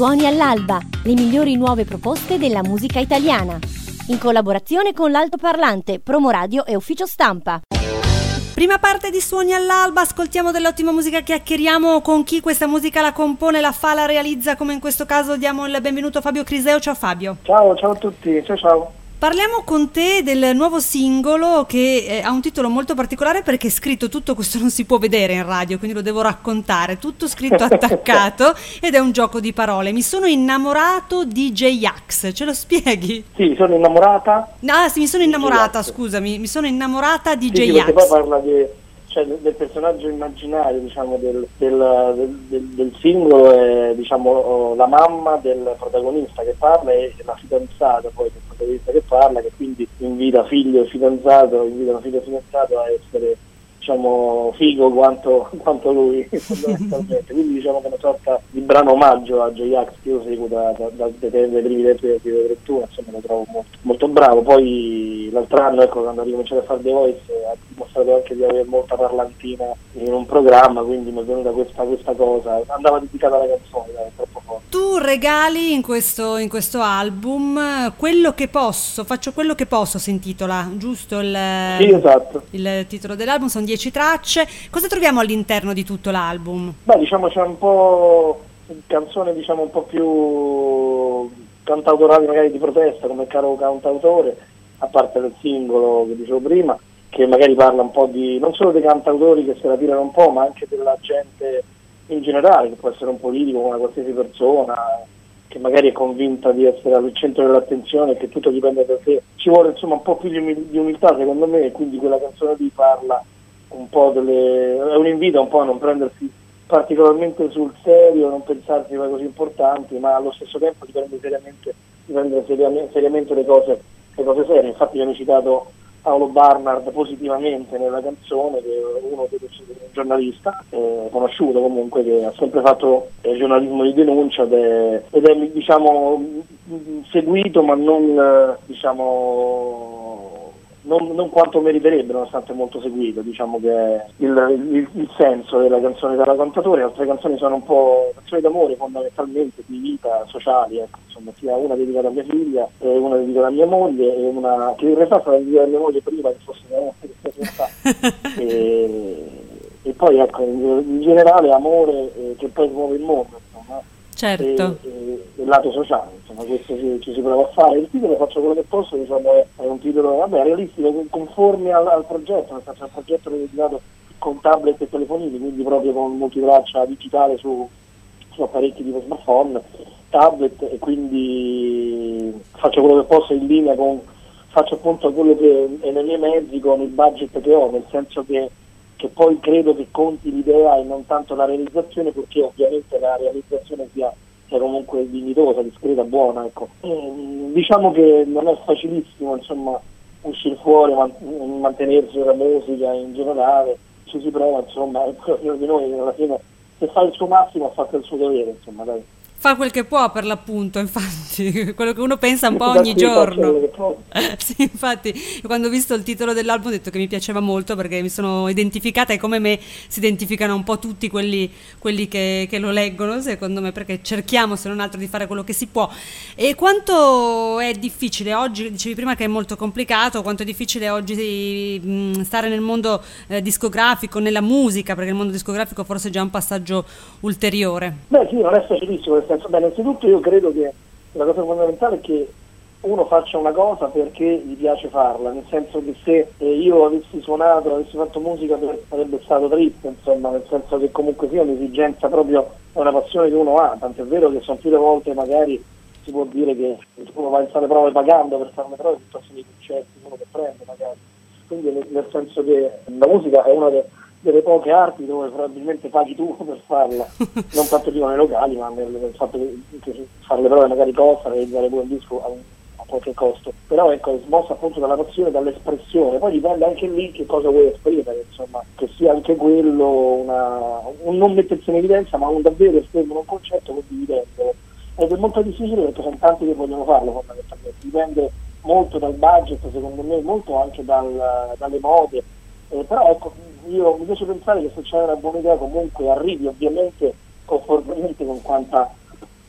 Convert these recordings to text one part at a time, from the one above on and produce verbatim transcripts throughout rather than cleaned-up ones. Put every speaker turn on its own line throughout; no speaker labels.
Suoni all'alba, le migliori nuove proposte della musica italiana. In collaborazione con l'Altoparlante, Promoradio e Ufficio Stampa.
Prima parte di Suoni all'alba, ascoltiamo dell'ottima musica, chiacchieriamo con chi questa musica la compone, la fa, la realizza, come in questo caso diamo il benvenuto a Fabio Criseo. Ciao Fabio.
Ciao, ciao a tutti, ciao ciao.
Parliamo con te del nuovo singolo che eh, ha un titolo molto particolare perché è scritto tutto, questo non si può vedere in radio, quindi lo devo raccontare, tutto scritto attaccato ed è un gioco di parole. Mi sono innamorato di J-Ax, ce lo spieghi?
Sì, sono innamorata.
Ah sì, mi sono innamorata, scusami, mi sono innamorata di
sì,
J-Ax.
Sì, perché poi parla di, cioè, del, del personaggio immaginario, diciamo, del, del, del, del singolo, è, diciamo, la mamma del protagonista che parla e la fidanzata poi del protagonista che parla, che quindi invita figlio e fidanzato, invitano figlio e fidanzato a essere, diciamo, figo quanto, quanto lui fondamentalmente. Quindi diciamo che è una sorta di brano omaggio a J-Ax che io seguo da, da, da, dai primi tempi del trentuno, insomma lo trovo molto, molto bravo. Poi l'altro anno, ecco, quando ho ricominciato a fare The Voice, ha dimostrato anche di avere molta parlantina in un programma, quindi mi è venuta questa, questa cosa, andava dedicata alla canzone, dai, è troppo forte.
Tu regali in questo, in questo album Quello che posso, faccio quello che posso, si intitola, giusto? Il,
sì, esatto.
Il titolo dell'album, sono dieci tracce. Cosa troviamo all'interno di tutto l'album?
Beh, diciamo c'è un po' canzone, diciamo, un po' più cantautorali, magari di protesta, come Caro Cantautore, a parte del singolo che dicevo prima, che magari parla un po' di, non solo dei cantautori che se la tirano un po', ma anche della gente in generale, che può essere un politico, una qualsiasi persona che magari è convinta di essere al centro dell'attenzione e che tutto dipende da te. Ci vuole, insomma, un po' più di, umil- di umiltà, secondo me, e quindi quella canzone lì parla un po' delle, è un invito un po' a non prendersi particolarmente sul serio, non pensarsi a cose importanti, ma allo stesso tempo di prendere seriamente, di prendere seriamente, seriamente le cose, le cose serie. Infatti io ho citato Paolo Barnard positivamente nella canzone, che è uno dei un giornalista eh, conosciuto comunque, che ha sempre fatto eh, giornalismo di denuncia ed è, ed è diciamo seguito, ma non eh, diciamo non, non quanto meriterebbe, nonostante molto seguito. Diciamo che è il, il, il senso della canzone Caro Cantautore. Le altre canzoni sono un po' canzoni d'amore, fondamentalmente di vita, sociali, ecco. Insomma, sia una dedicata a mia figlia, e una dedicata a mia moglie, e una che in realtà stava dedicata a mia moglie prima che fosse mia moglie, e, e poi ecco, in generale amore eh, che poi muove il mondo, insomma.
Certo.
E, e, e il lato sociale, insomma, questo ci, ci si prova a fare. Il titolo Faccio quello che posso, diciamo, è, è un titolo, vabbè, realistico, conforme al, al progetto, nel senso, il progetto è dedicato con tablet e telefonini, quindi proprio con multitraccia digitale su, su apparecchi tipo smartphone, tablet, e quindi faccio quello che posso in linea con, faccio appunto quello che è nei miei mezzi, con il budget che ho, nel senso che che poi credo che conti l'idea e non tanto la realizzazione, perché ovviamente la realizzazione sia, sia comunque dignitosa, discreta, buona, ecco. E, diciamo che non è facilissimo, insomma, uscire fuori, man- mantenersi la musica in generale, ci si prova, insomma, e ognuno di noi alla fine, se fa il suo massimo, ha fatto il suo dovere, insomma, dai.
Fa quel che può, per l'appunto, infatti, quello che uno pensa un po' ogni giorno. Sì, infatti, quando ho visto il titolo dell'album ho detto che mi piaceva molto, perché mi sono identificata, e come me si identificano un po' tutti quelli, quelli che, che lo leggono, secondo me, perché cerchiamo, se non altro, di fare quello che si può. E quanto è difficile oggi, dicevi prima che è molto complicato, quanto è difficile oggi mh, stare nel mondo eh, discografico, nella musica, perché il mondo discografico forse è già un passaggio ulteriore.
Beh sì, non è facilissimo, nel senso, beh, innanzitutto io credo che la cosa fondamentale è che uno faccia una cosa perché gli piace farla, nel senso che se eh, io avessi suonato, avessi fatto musica, per, sarebbe stato triste, insomma, nel senso che comunque sia un'esigenza, proprio è una passione che uno ha, tant'è vero che sono più le volte magari si può dire che uno va a fare le prove pagando per fare le prove piuttosto dei concerti, uno che prende magari, quindi nel, nel senso che la musica è una de, delle poche arti dove probabilmente paghi tu per farla, non tanto più nei locali, ma nel, nel fatto che, che fare le prove magari costa, realizzare pure un disco a un a qualche costo, però ecco, è smossa appunto dalla passione, dall'espressione, poi dipende anche lì che cosa vuoi esprimere, insomma, che sia anche quello una, un non mettersi in evidenza, ma un davvero esprimere un concetto, condividendolo, ed è molto difficile perché sono tanti che vogliono farlo fondamentalmente, dipende molto dal budget, secondo me, molto anche dal, dalle mode, eh, però ecco, io mi piace pensare che se c'è una buona idea comunque arrivi, ovviamente conformemente con quanta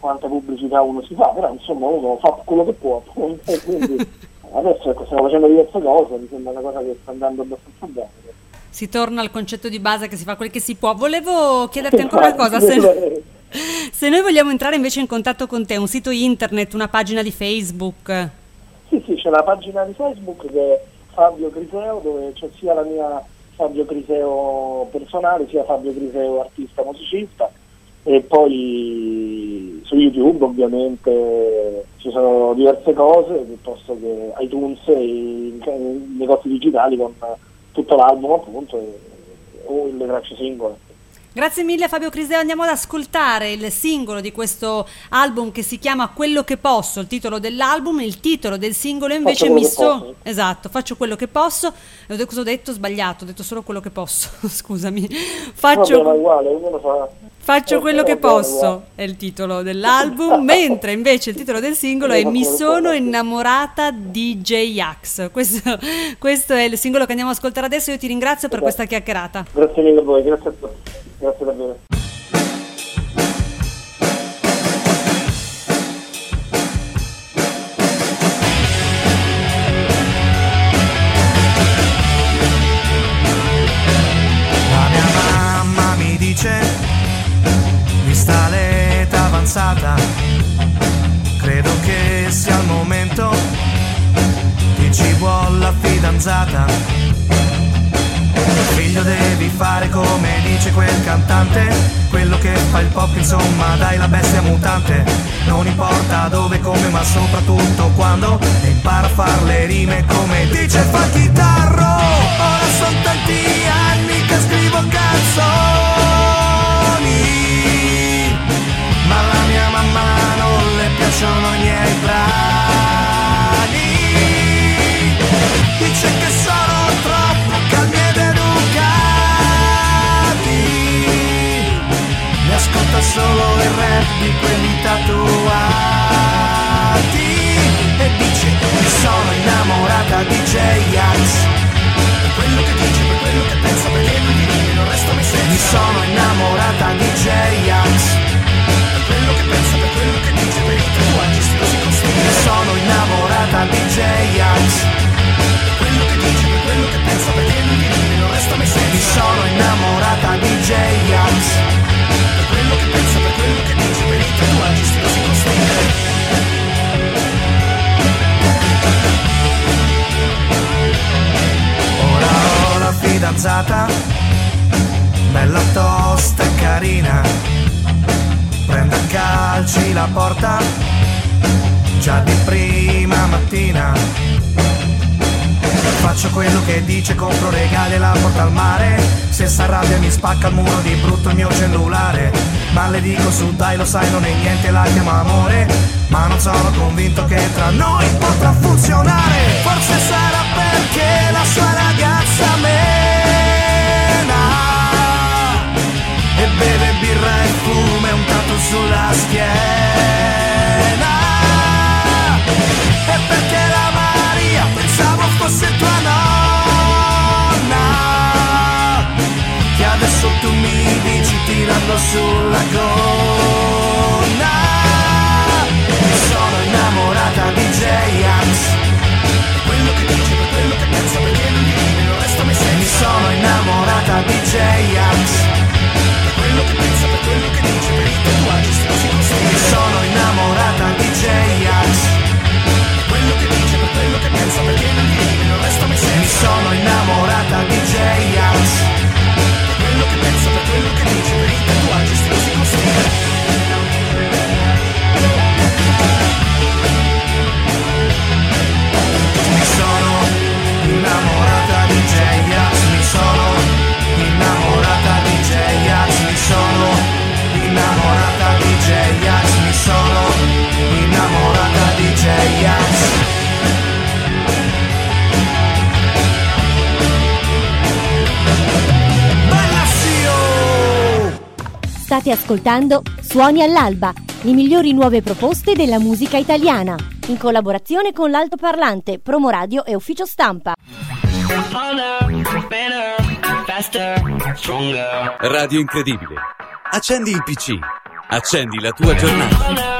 quanta pubblicità uno si fa, però insomma uno fa quello che può, e quindi adesso ecco, stiamo facendo diverse cose, mi sembra una cosa che sta andando abbastanza bene.
Si torna al concetto di base che si fa quel che si può. Volevo chiederti ancora una cosa, se, se noi vogliamo entrare invece in contatto con te, un sito internet, una pagina di Facebook?
Sì, sì, c'è la pagina di Facebook che è Fabio Criseo, dove c'è sia la mia Fabio Criseo personale, sia Fabio Criseo artista musicista, e poi su YouTube ovviamente ci sono diverse cose, piuttosto che iTunes e i, i negozi digitali con tutto l'album appunto e, o le tracce singole.
Grazie mille Fabio Criseo, andiamo ad ascoltare il singolo di questo album che si chiama Quello che posso, il titolo dell'album, il titolo del singolo invece mi so... Esatto, faccio quello che posso, cosa ho detto? Sbagliato, ho detto solo quello che posso, scusami. Faccio...
Vabbè, ma uguale, ognuno fa...
Faccio quello che posso è il titolo dell'album, mentre invece il titolo del singolo è Mi sono innamorata di J-Ax. Questo, questo è il singolo che andiamo ad ascoltare adesso. Io ti ringrazio per questa chiacchierata.
Grazie mille a voi, grazie a tutti, grazie davvero.
La mia mamma mi dice, vista l'età avanzata, credo che sia il momento che ci vuole la fidanzata. Figlio, devi fare come dice quel cantante, quello che fa il pop, insomma dai, la bestia mutante. Non importa dove, come, ma soprattutto quando, e impara a far le rime come dice il fa chitarro. Ora sono tanti anni che scrivo canzoni, ma alla mia mamma non le piacciono i miei brani. Dice che sono troppo calmi ed educati, mi ascolta solo il rap di quelli tatuati, e dice che sono innamorata di J-Ax, per quello che dice, per quello che pensa, perché lui di me non resto me stesso. Mi sono innamorata di J-Ax, per quello che pensa, per quello che dice, per i tatuaggi stilosi con stile. Mi sono innamorata di J-Ax, per quello che dice, per quello che pensa, perché lui di me non resto me stesso. Mi sono innamorata di J-Ax, per quello che pensa, per quello che dice, per i tatuaggi stilosi con stile. Fidanzata, bella tosta e carina, prende a calci la porta già di prima mattina. Faccio quello che dice, compro regali e la porto al mare. Se s'arrabbia mi spacca il muro di brutto il mio cellulare, ma le dico su dai, lo sai non è niente, la chiamo amore, ma non sono convinto che tra noi potrà funzionare. Forse sarà perché la sua ragazza mena e beve birra e fumo e un tatu sulla schiena, e perché la Maria pensavo fosse tua nonna, che adesso tu mi dici tirando sulla gonna. Mi sono innamorata di J-Ax, per quello che dice, per quello che pensa, perché non di me non resto me stesso. Mi sono innamorata di J-Ax, per quello che pensa, per quello che dice, per i tatuaggi stilosi con stile. Mi sono innamorata di J-Ax, per quello che dice, per quello che pensa, perché non di me non resto me stesso. Mi sono innamorata di J-Ax, per quello che pensa, per quello che dice, per i tatuaggi stilosi con stile. Mi sono innamorata di J-Ax, mi sono innamorata di J-Ax, mi sono innamorata di J-Ax, mi sono innamorata di J-Ax. Bella Sio!
State ascoltando Suoni all'Alba, le migliori nuove proposte della musica italiana, in collaborazione con l'Altoparlante, Promoradio e Ufficio Stampa.
Radio Incredibile. Accendi il P C, Accendi la tua giornata.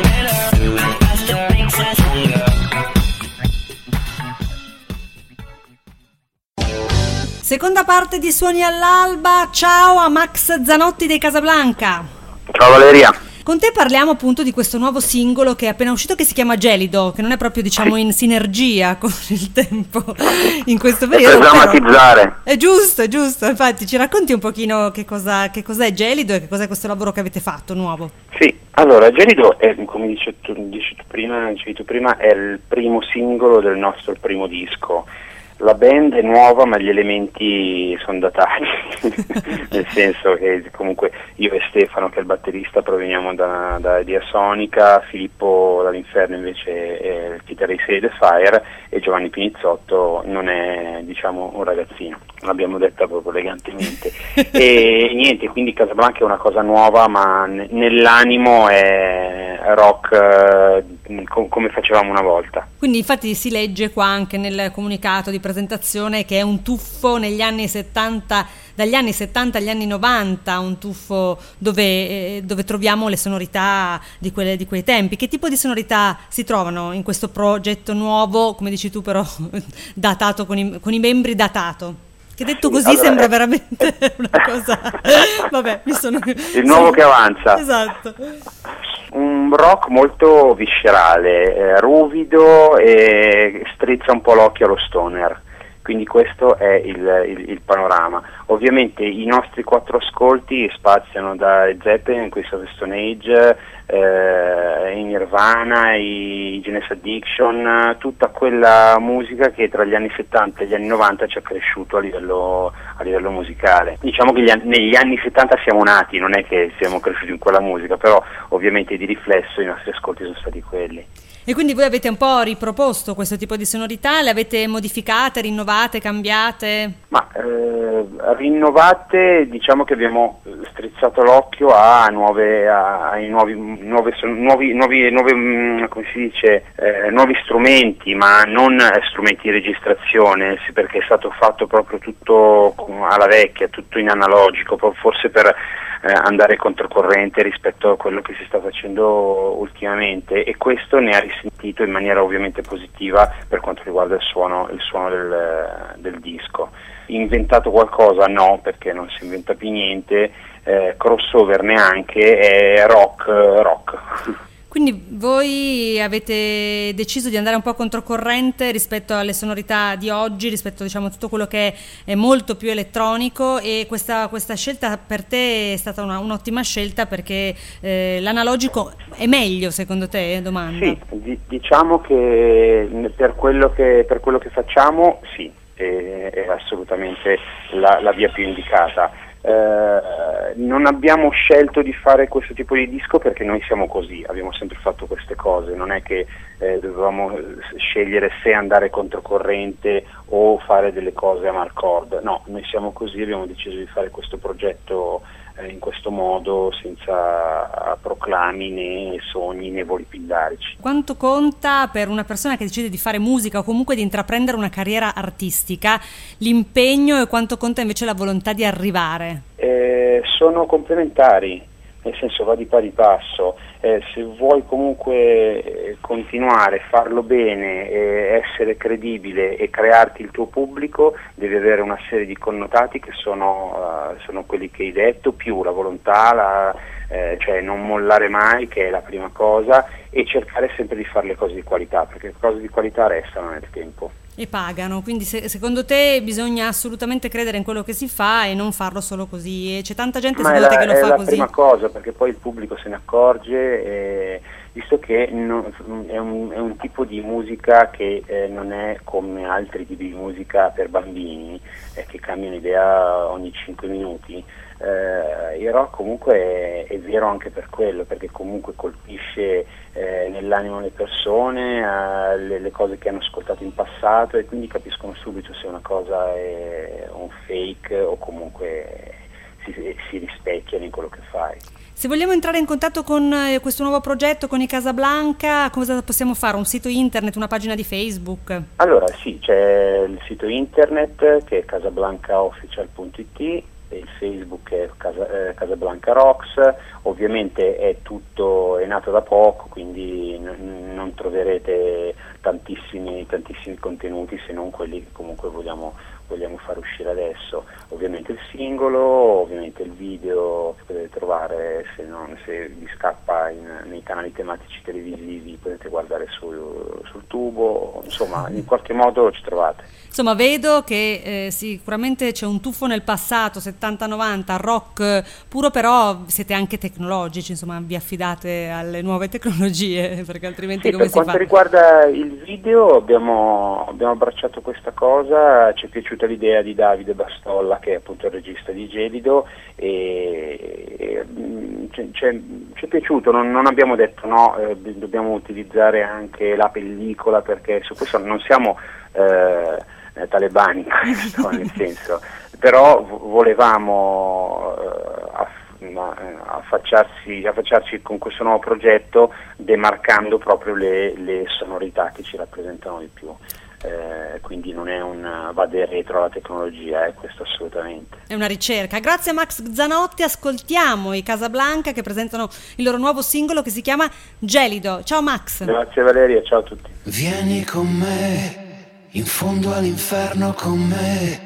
Seconda parte di Suoni all'Alba. Ciao a Max Zanotti dei Casablanca.
Ciao Valeria.
Con te parliamo appunto di questo nuovo singolo che è appena uscito, che si chiama Gelido, che non è proprio, diciamo, in sinergia con il tempo in questo periodo.
Per drammatizzare.
È giusto, è giusto. Infatti ci racconti un pochino che cosa che cos'è Gelido e che cos'è questo lavoro che avete fatto nuovo?
Sì, allora Gelido è, come dici tu, dici tu prima, dicevi tu prima, è il primo singolo del nostro primo disco. La band è nuova, ma gli elementi sono datati, nel senso che comunque io e Stefano, che è il batterista, proveniamo da, da Idea Sonica, Filippo dall'Inferno invece è il chitarrista di The Fire, e Giovanni Pinizzotto non è, diciamo, un ragazzino, l'abbiamo detta proprio elegantemente. E niente, quindi Casablanca è una cosa nuova, ma n- nell'animo è rock eh, com- come facevamo una volta.
Quindi infatti si legge qua anche nel comunicato di presentazione che è un tuffo negli anni settanta, dagli anni settanta agli anni novanta, un tuffo dove, eh, dove troviamo le sonorità di, quelle, di quei tempi. Che tipo di sonorità si trovano in questo progetto nuovo, come dici tu però, datato con i, con i membri datato? Che detto così allora, sembra veramente una cosa... Vabbè, mi sono...
Il nuovo
sono...
che avanza.
Esatto.
Un rock molto viscerale, eh, ruvido, e strizza un po' l'occhio allo stoner. Quindi questo è il, il, il panorama. Ovviamente i nostri quattro ascolti spaziano da Zeppelin, Queens of the Stone Age, eh, i Nirvana, i Genesis Addiction, tutta quella musica che tra gli anni settanta e gli anni novanta ci ha cresciuto a livello, a livello musicale. Diciamo che gli an- negli anni settanta siamo nati, non è che siamo cresciuti in quella musica, però ovviamente di riflesso i nostri ascolti sono stati quelli.
E quindi voi avete un po' riproposto questo tipo di sonorità, le avete modificate, rinnovate, cambiate?
Ma eh, rinnovate, diciamo che abbiamo strizzato l'occhio a nuove, a, ai nuovi, nuove, nuovi, nuovi, nuove, come si dice, eh, nuovi strumenti, ma non strumenti di registrazione, sì, perché è stato fatto proprio tutto alla vecchia, tutto in analogico, forse per eh, andare controcorrente rispetto a quello che si sta facendo ultimamente, e questo ne ha risentito in maniera ovviamente positiva per quanto riguarda il suono, il suono del, del disco. Inventato qualcosa? No, perché non si inventa più niente, eh, crossover neanche, è rock, rock.
Quindi voi avete deciso di andare un po' controcorrente rispetto alle sonorità di oggi, rispetto, diciamo, a tutto quello che è molto più elettronico, e questa, questa scelta per te è stata una, un'ottima scelta, perché eh, l'analogico è meglio, secondo te? Domanda.
Sì, di, diciamo che per quello che, per quello che facciamo sì, è, è assolutamente la, la via più indicata. Eh, non abbiamo scelto di fare questo tipo di disco perché noi siamo così, abbiamo sempre fatto queste cose, non è che eh, dovevamo scegliere se andare controcorrente o fare delle cose a marcord, no, noi siamo così, abbiamo deciso di fare questo progetto eh, in questo modo, senza proclami né sogni né voli pindarici.
Quanto conta per una persona che decide di fare musica o comunque di intraprendere una carriera artistica l'impegno, e quanto conta invece la volontà di arrivare?
Eh, sono complementari, nel senso va di pari passo. Eh, se vuoi comunque eh, continuare, farlo bene, eh, essere credibile e crearti il tuo pubblico, devi avere una serie di connotati che sono, uh, sono quelli che hai detto, più la volontà, la, eh, cioè non mollare mai, che è la prima cosa, e cercare sempre di fare le cose di qualità, perché le cose di qualità restano nel tempo.
E pagano, quindi se, secondo te bisogna assolutamente credere in quello che si fa e non farlo solo così, e c'è tanta gente
Ma
secondo
la,
te che lo fa
è la
così?
prima cosa, perché poi il pubblico se ne accorge, e, visto che no, è, un, è un tipo di musica che eh, non è come altri tipi di musica per bambini, eh, che cambiano idea ogni cinque minuti. Eh, il rock comunque è, è vero anche per quello, perché comunque colpisce eh, nell'animo le persone, eh, le, le cose che hanno ascoltato in passato, e quindi capiscono subito se una cosa è un fake o comunque si, si rispecchiano in quello che fai.
Se vogliamo entrare in contatto con eh, questo nuovo progetto, con i Casablanca, cosa possiamo fare? Un sito internet, una pagina di Facebook?
Allora sì, c'è il sito internet che è casablancaofficial punto it, il Facebook è Casa, eh, Casablanca Rocks. Ovviamente è tutto, è nato da poco, quindi n- non troverete tantissimi, tantissimi contenuti, se non quelli che comunque vogliamo, vogliamo far uscire adesso. Ovviamente il singolo, ovviamente il video che potete trovare, se, non, se vi scappa in, nei canali tematici televisivi potete guardare sul, sul tubo, insomma in qualche modo ci trovate.
Insomma, vedo che eh, sicuramente c'è un tuffo nel passato, settanta novanta, rock eh, puro, però siete anche tecnologici, insomma, vi affidate alle nuove tecnologie, perché altrimenti
sì,
come
per
si fa?
quanto riguarda il video abbiamo, abbiamo abbracciato questa cosa, ci è piaciuta l'idea di Davide Bastolla, che è appunto il regista di Gelido, e, e ci, ci è piaciuto, non, non abbiamo detto no, eh, dobbiamo utilizzare anche la pellicola, perché su questo non siamo... Eh, talebani, questo, nel senso, però volevamo eh, aff- affacciarsi, affacciarci con questo nuovo progetto demarcando proprio le, le sonorità che ci rappresentano di più. Eh, quindi non è un vade retro alla tecnologia, eh, questo assolutamente.
È una ricerca. Grazie a Max Zanotti, ascoltiamo i Casablanca che presentano il loro nuovo singolo che si chiama Gelido. Ciao Max.
Grazie Valeria, ciao a tutti.
Vieni con me, in fondo all'inferno con me.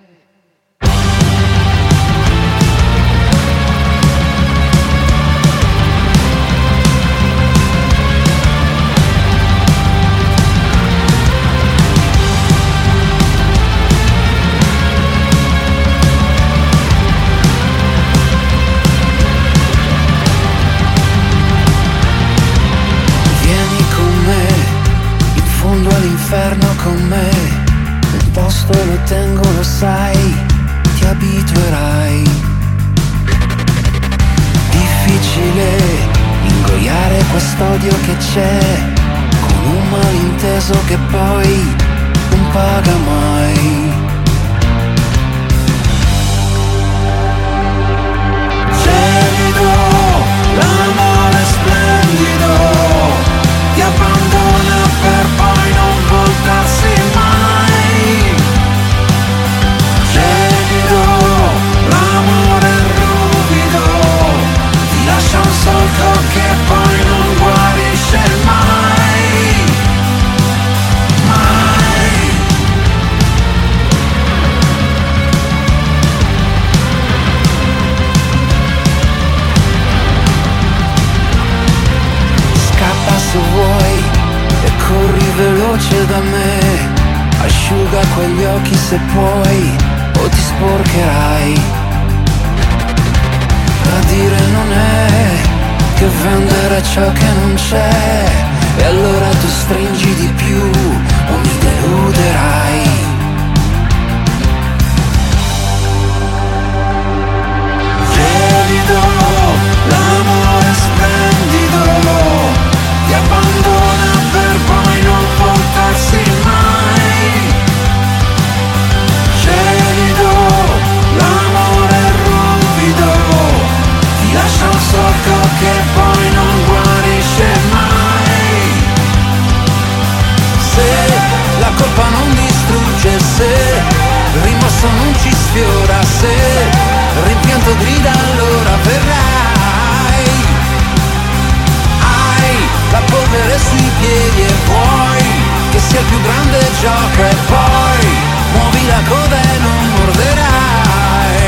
Vieni con me, in fondo all'inferno con me. Un posto lo tengo, lo sai, ti abituerai. Difficile ingoiare quest'odio che c'è, con un malinteso che poi non paga mai. Gelido, l'amore splendido, ti abbandona per poi non voltarsi mai. Gelido, l'amore ruvido, ti lascia un solco che poi non guarisce mai. Mai. Scappa se vuoi e corri veloce da me, asciuga quegli occhi se puoi o ti sporcherai. Tradire non è che vendere ciò che non c'è, e allora tu stringi di più o mi deluderai. Gelido, l'amore splendido, ti abbandona per poi non voltarsi mai. Gelido, l'amore ruvido, ti lascia un solco che poi non guarisce mai. Se la colpa non distrugge, se il rimorso non ci sfiora, se il rimpianto grida, allora verrai. Hai la polvere sui piedi e vuoi che sia il più grande gioco, e poi muovi la coda e non morderai.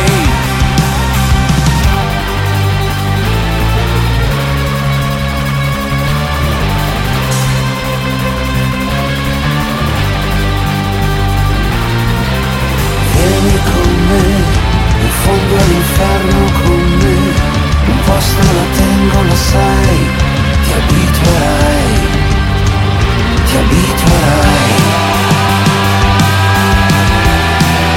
Vieni con me, in fondo all'inferno con me. Un posto lo tengo, lo sai, ti abituerai, ti abituerai.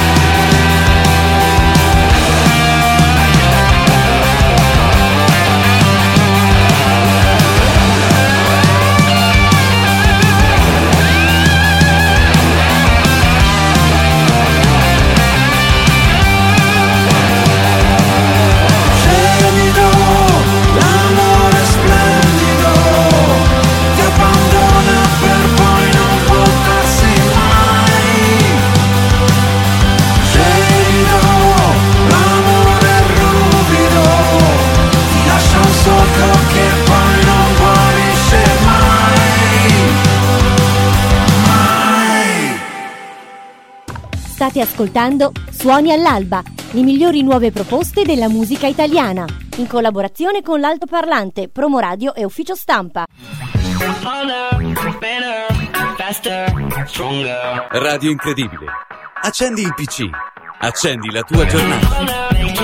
State ascoltando Suoni all'alba, le migliori nuove proposte della musica italiana, in collaborazione con l'altoparlante, Promoradio e Ufficio Stampa.
Radio Incredibile. Accendi il P C. Accendi la tua giornata.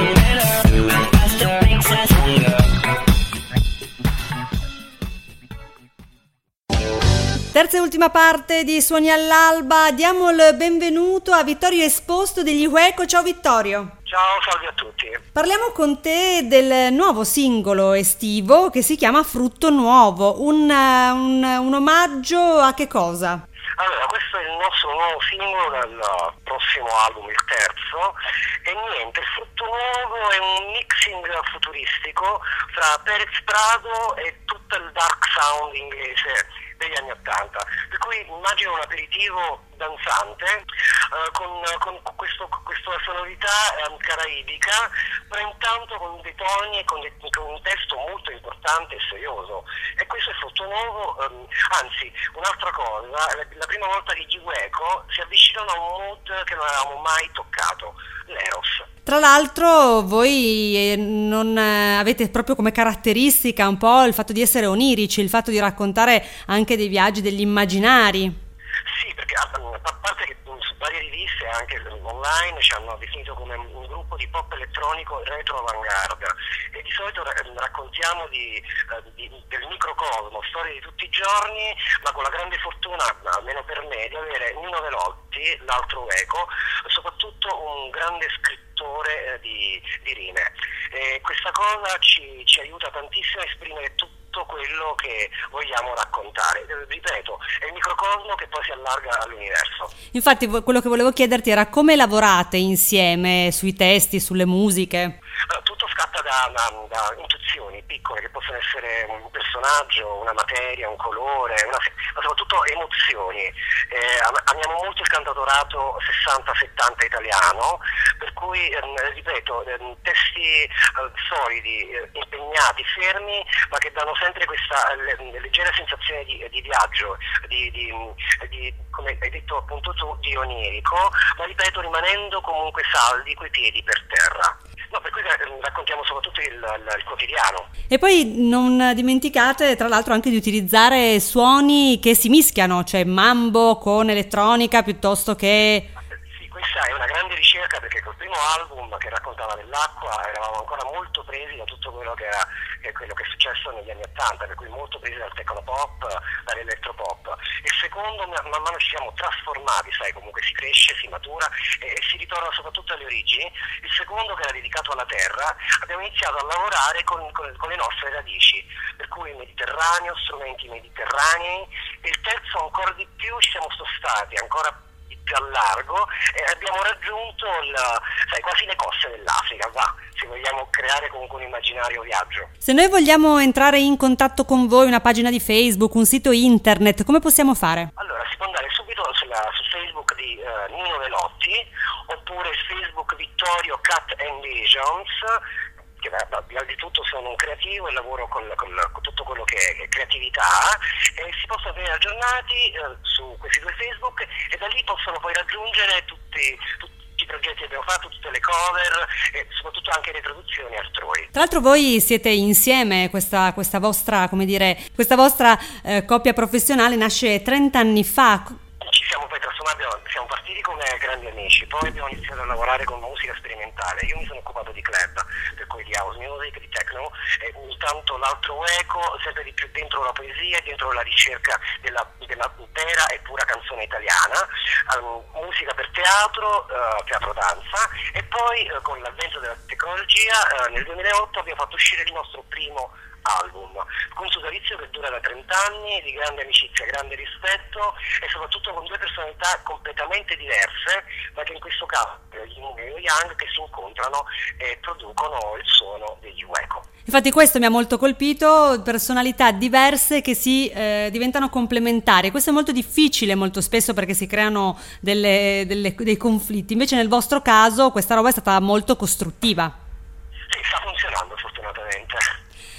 Terza e ultima parte di Suoni all'alba, diamo il benvenuto a Vittorio Esposto degli Ueco. Ciao Vittorio.
Ciao, salve a tutti.
Parliamo con te del nuovo singolo estivo che si chiama Frutto Nuovo, un, un, un omaggio a che cosa?
Allora, questo è il nostro nuovo singolo del prossimo album, il terzo, e niente, il Frutto Nuovo è un mixing futuristico fra Perez Prado e tutto il dark sound inglese degli anni Ottanta, per cui immagino un aperitivo danzante eh, con, con questo, questa sonorità eh, caraibica, però intanto con dei toni e con, de, con un testo molto importante e serioso. E questo è Frutto Nuovo, ehm, anzi un'altra cosa, la, la prima volta che gli Ueco si avvicinano a un mood che non avevamo mai toccato, l'Eros.
Tra l'altro voi non avete proprio come caratteristica un po' il fatto di essere onirici, il fatto di raccontare anche dei viaggi, degli immaginari.
Sì, perché a parte che su varie riviste anche online ci hanno definito come un gruppo di pop elettronico retro avanguardia, e di solito raccontiamo di, di, del microcosmo, storie di tutti i giorni, ma con la grande fortuna, almeno per me, di avere Nino Velotti, l'altro Ueco, soprattutto un grande scrittore di, di rime. E questa cosa ci, ci aiuta tantissimo a esprimere tutto quello che vogliamo raccontare. Ripeto, è il microcosmo che poi si allarga all'universo.
Infatti quello che volevo chiederti era come lavorate insieme sui testi, sulle musiche?
Tutto scatta da, da, da intuizioni piccole che possono essere un personaggio, una materia, un colore, una, ma soprattutto emozioni. Eh, amiamo molto il cantautorato sessanta settanta italiano, per cui ehm, ripeto, ehm, testi eh, solidi, eh, impegnati, fermi, ma che danno sempre questa le, leggera sensazione di, di viaggio, di, di, di, come hai detto appunto tu, di onirico, ma ripeto rimanendo comunque saldi coi piedi per terra. No, per cui raccontiamo soprattutto il, il, il quotidiano.
E poi non dimenticate tra l'altro anche di utilizzare suoni che si mischiano, cioè mambo con elettronica piuttosto che...
Sì, questa è una grande ricerca, perché col primo album che raccontava dell'acqua eravamo ancora molto presi da tutto quello che era che quello che è successo negli anni Ottanta, per cui molto presi dal tecnopop, dall'elettropop. Il secondo man mano ci siamo trasformati, sai, comunque si cresce, si matura e, e si ritorna soprattutto alle origini. Il secondo, che era dedicato alla terra, abbiamo iniziato a lavorare con, con, con le nostre radici, per cui Mediterraneo, strumenti mediterranei, e il terzo ancora di più ci siamo spostati ancora più a largo e abbiamo raggiunto il, sai, quasi le coste dell'Africa, va, se vogliamo creare comunque un immaginario viaggio.
Se noi vogliamo entrare in contatto con voi, una pagina di Facebook, un sito internet, come possiamo fare?
Allora, si può andare subito sulla, su Facebook di uh, Nino Velotti, oppure Facebook Vittorio Cat and Visions, che al di tutto sono un creativo e lavoro con, con, con tutto quello che è creatività, e si possono venire aggiornati eh, su questi due Facebook, e da lì possono poi raggiungere tutti, tutti i progetti che abbiamo fatto, tutte le cover e soprattutto anche le traduzioni altrui.
Tra l'altro voi siete insieme, questa, questa vostra, come dire, questa vostra eh, coppia professionale nasce trenta anni fa.
Ci siamo poi trasformati, siamo partiti come grandi amici, poi abbiamo iniziato a lavorare con musica sperimentale. Io mi sono occupato di club, per cui di house music, di techno, e intanto l'altro Ueco sempre di più dentro la poesia, dentro la ricerca della, della vera e pura canzone italiana, um, musica per teatro, uh, teatro danza, e poi uh, con l'avvento della tecnologia uh, nel duemilaotto abbiamo fatto uscire il nostro primo album, con un sodalizio che dura da trenta anni, di grande amicizia, grande rispetto, e soprattutto con due personalità completamente diverse, ma che in questo caso Yin e Yang, che si incontrano e producono il suono degli Ueco.
Infatti questo mi ha molto colpito, personalità diverse che si eh, diventano complementari. Questo è molto difficile molto spesso, perché si creano delle, delle, dei conflitti, invece nel vostro caso questa roba è stata molto costruttiva.
Sì, sta funzionando fortunatamente.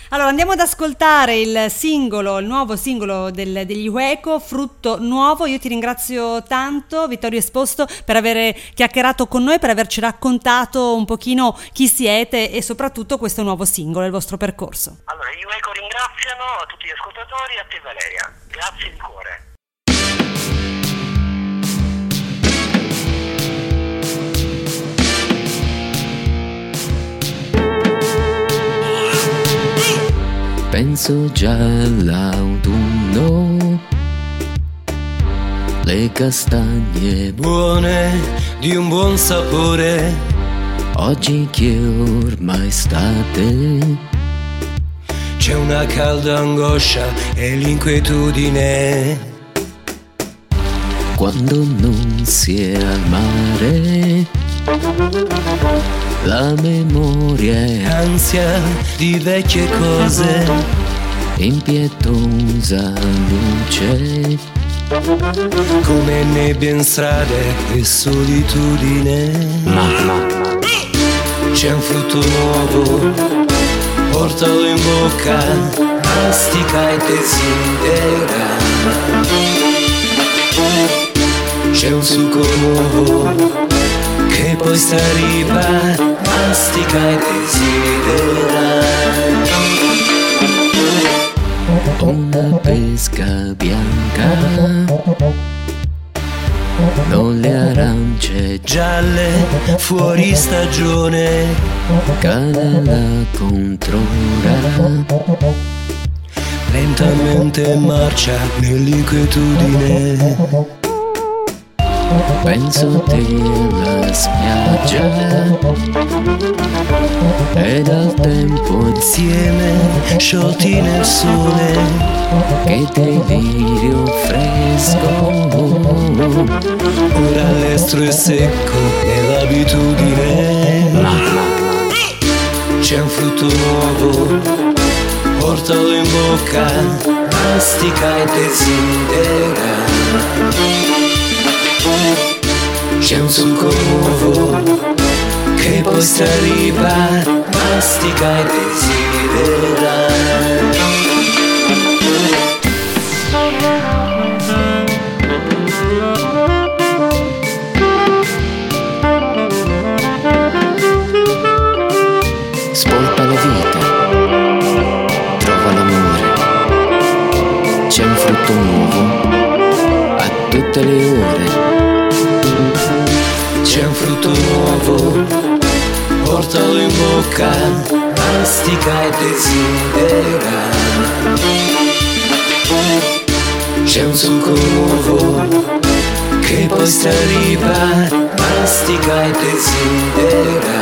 Allora andiamo ad ascoltare il singolo, il nuovo singolo del, degli Ueco, Frutto Nuovo. Io ti ringrazio tanto, Vittorio Esposto, per aver chiacchierato con noi, per averci raccontato un pochino chi siete e soprattutto questo nuovo singolo, il vostro percorso.
Allora, gli Ueco ringraziano a tutti gli ascoltatori e a te Valeria, grazie di cuore.
Penso già all'autunno, le castagne
buone di un buon sapore,
oggi che ormai estate,
c'è una calda angoscia e l'inquietudine.
Quando non si è al mare, la memoria è
ansia di vecchie cose,
impietosa luce,
come nebbia in strade e solitudine.
Ma, ma,
c'è un frutto nuovo, portalo in bocca, mastica e desidera. C'è un succo nuovo che poi straripa, mastica e desidera.
Una pesca bianca, non le arance
gialle fuori stagione,
cala la controra,
lentamente marcia nell'inquietudine.
Penso a te alla spiaggia ed al tempo
insieme sciolti nel sole,
che delirio fresco,
ora l'estro è secco e l'abitudine. C'è un frutto nuovo, portalo in bocca, mastica e desidera. C'è un succo nuovo che poi straripa, mastica e desidera.
Spolpa la vita, trova l'amore, c'è un frutto nuovo a tutte le ore.
C'è un frutto nuovo, portalo in bocca, mastica e desidera. C'è un succo nuovo che poi straripa, mastica e desidera.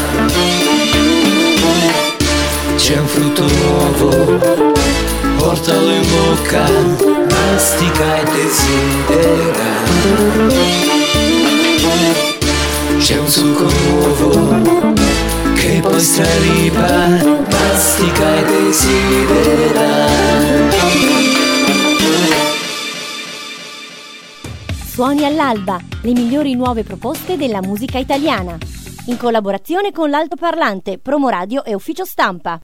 C'è un frutto nuovo, portalo in bocca, mastica e desidera. C'è un succo nuovo che poi straripa, mastica e desidera.
Suoni all'alba, le migliori nuove proposte della musica italiana. In collaborazione con l'altoparlante, Promo Radio e Ufficio Stampa.